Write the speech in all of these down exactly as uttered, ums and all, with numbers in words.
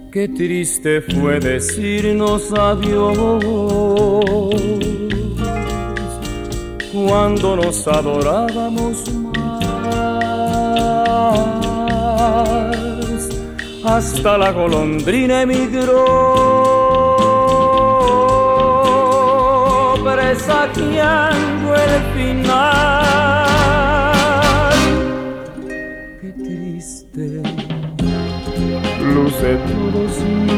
Qué triste fue decirnos adiós cuando nos adorábamos más. Hasta la golondrina emigró, presagiando el final. Qué triste luce todos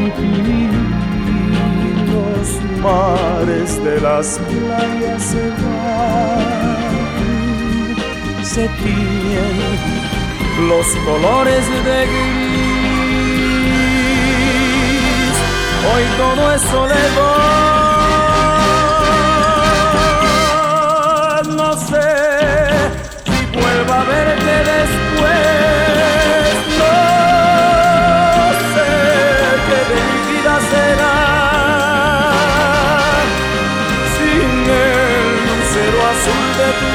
los mares de las playas se van, se tiñen los colores de gris. Hoy todo es soledad, no sé si vuelvo a verte después, no sé qué de mi vida será sin el lucero azul de tu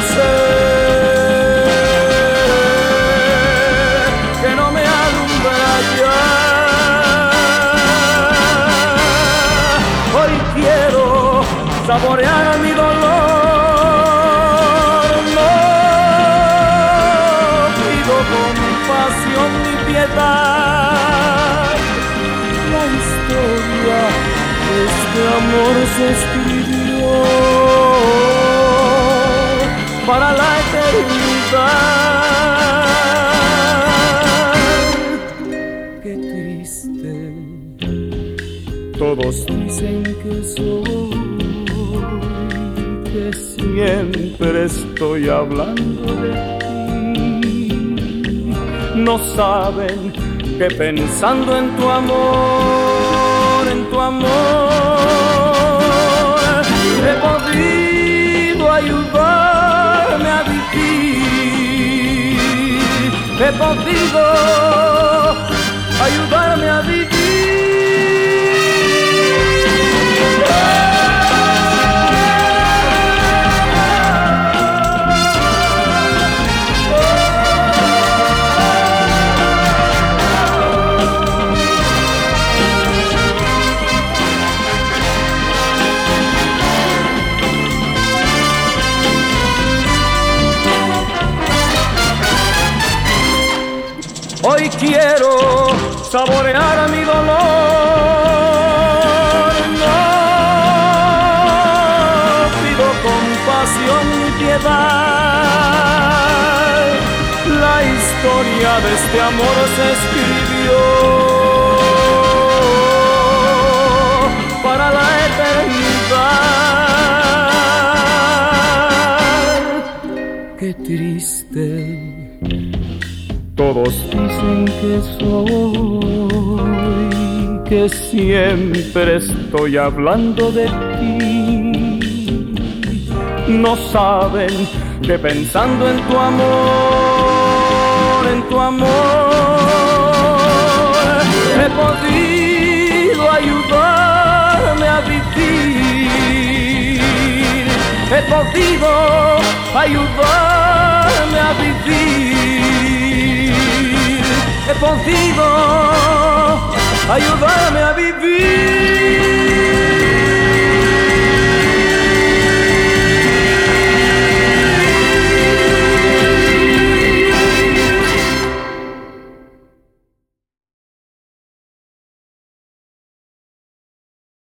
ser que no me alumbra ya. Hoy quiero saborear mi dolor, no pido compasión ni piedad. La historia de este amor se escribió para la eternidad. Qué triste, todos dicen que soy, que siempre estoy hablando de ti. No saben que pensando en tu amor, en tu amor, he podido ayudarme a vivir, he podido ayudarme a vivir. Hoy quiero saborear mi dolor, no pido compasión ni piedad. La historia de este amor se escribió para la eternidad. Qué triste, todos dicen que soy, que siempre estoy hablando de ti. No saben que pensando en tu amor, en tu amor, he podido ayudarme a vivir, he podido ayudarme a vivir, he podido ayudarme a vivir.